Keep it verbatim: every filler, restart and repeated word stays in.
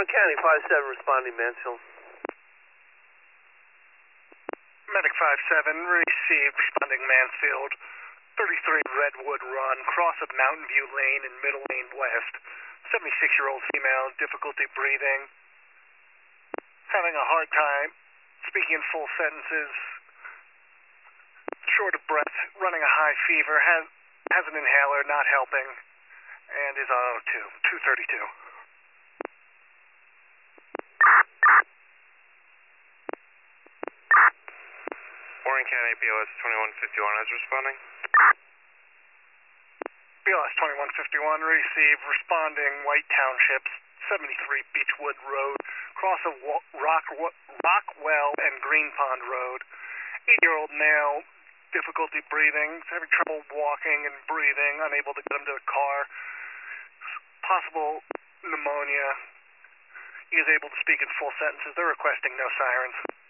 Warren County, five seven responding Mansfield. Medic five seven, received, responding Mansfield. thirty-three Redwood Run, cross of Mountain View Lane and Middle Lane West. seventy-six-year-old female, difficulty breathing. Having a hard time speaking in full sentences. Short of breath, running a high fever, has, has an inhaler, not helping, and is on O two, two thirty-two. Warren County B O S twenty-one fifty-one is responding. B O S twenty-one fifty-one, receive, responding White Township, seventy-three Beechwood Road, cross of Rock, Rockwell and Green Pond Road. eight-year-old male, difficulty breathing, having trouble walking and breathing, unable to get him to the car. Possible pneumonia. He is able to speak in full sentences. They're requesting no sirens.